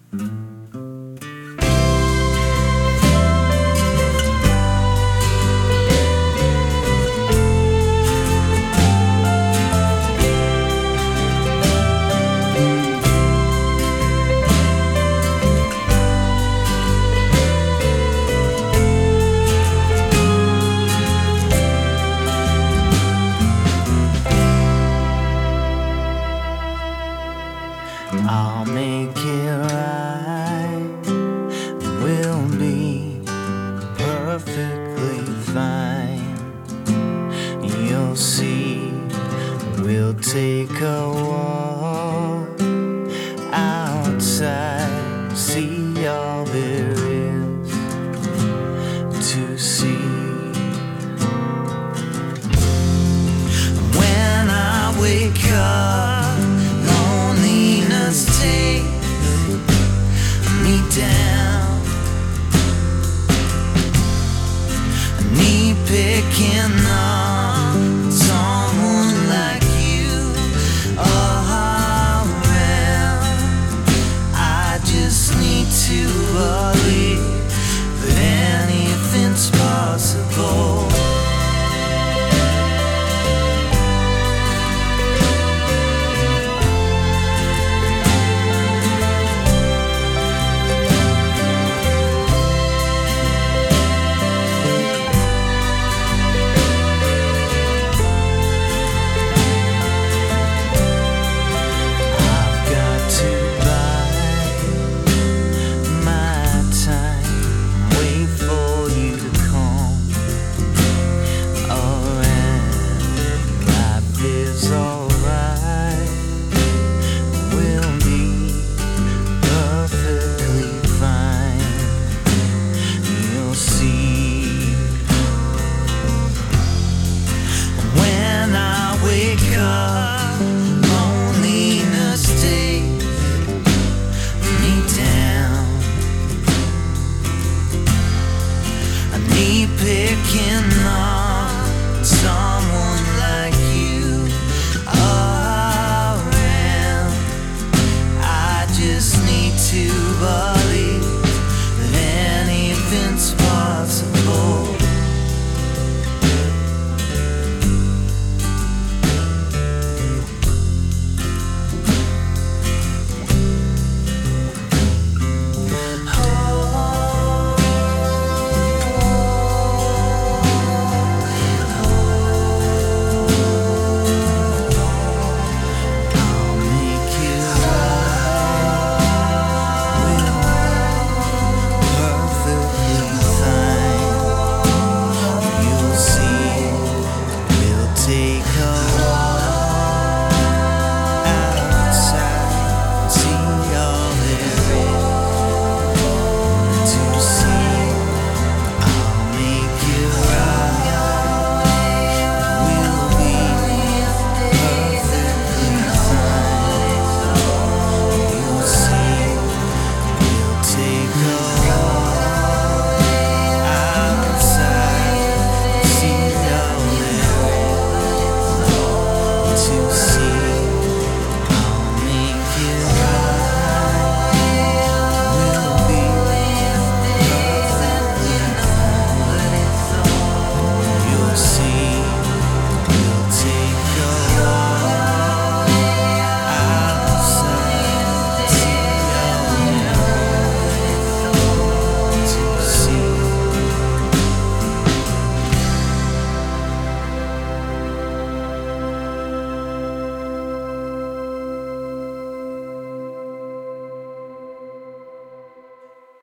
I'll make it right. We'll be perfectly fine. You'll see, we'll take a walk outside, see all there is to see. When I wake up, take me down, me picking on someone like you around. I just need to believe that anything's possible. Picking on someone like you around. I just need to